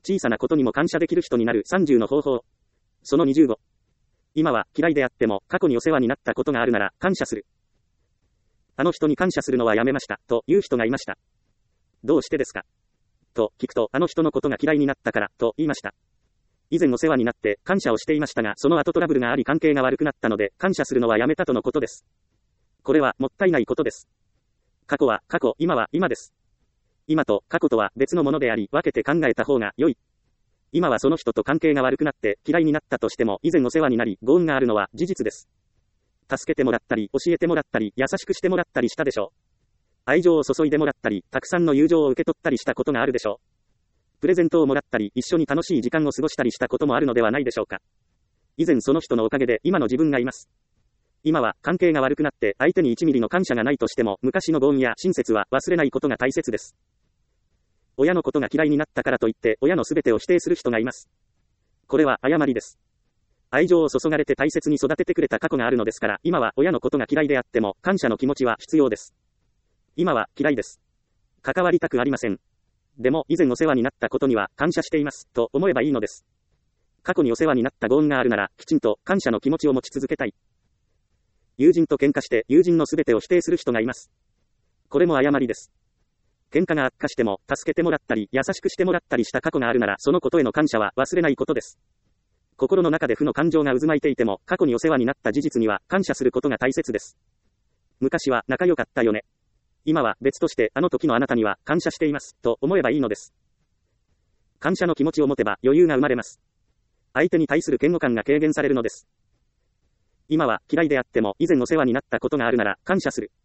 小さなことにも感謝できる人になる30の方法。その25。今は嫌いであっても過去にお世話になったことがあるなら感謝する。あの人に感謝するのはやめました、という人がいました。どうしてですかと聞くと、あの人のことが嫌いになったから、と言いました。以前お世話になって感謝をしていましたが、その後トラブルがあり関係が悪くなったので、感謝するのはやめたとのことです。これはもったいないことです。過去は過去、今は今です。今と過去とは別のものであり、分けて考えた方が良い。今はその人と関係が悪くなって嫌いになったとしても、以前お世話になり、ご恩があるのは事実です。助けてもらったり、教えてもらったり、優しくしてもらったりしたでしょう。愛情を注いでもらったり、たくさんの友情を受け取ったりしたことがあるでしょう。プレゼントをもらったり、一緒に楽しい時間を過ごしたりしたこともあるのではないでしょうか。以前その人のおかげで今の自分がいます。今は関係が悪くなって相手に1ミリの感謝がないとしても、昔のご恩や親切は忘れないことが大切です。親のことが嫌いになったからといって親のすべてを否定する人がいます。これは誤りです。愛情を注がれて大切に育ててくれた過去があるのですから、今は親のことが嫌いであっても感謝の気持ちは必要です。今は嫌いです。関わりたくありません。でも以前お世話になったことには感謝していますと思えばいいのです。過去にお世話になったご恩があるならきちんと感謝の気持ちを持ち続けたい。友人と喧嘩して友人のすべてを否定する人がいます。これも誤りです。喧嘩が悪化しても助けてもらったり優しくしてもらったりした過去があるなら、そのことへの感謝は忘れないことです。心の中で負の感情が渦巻いていても過去にお世話になった事実には感謝することが大切です。昔は仲良かったよね。今は別としてあの時のあなたには感謝していますと思えばいいのです。感謝の気持ちを持てば余裕が生まれます。相手に対する嫌悪感が軽減されるのです。今は嫌いであっても以前お世話になったことがあるなら感謝する。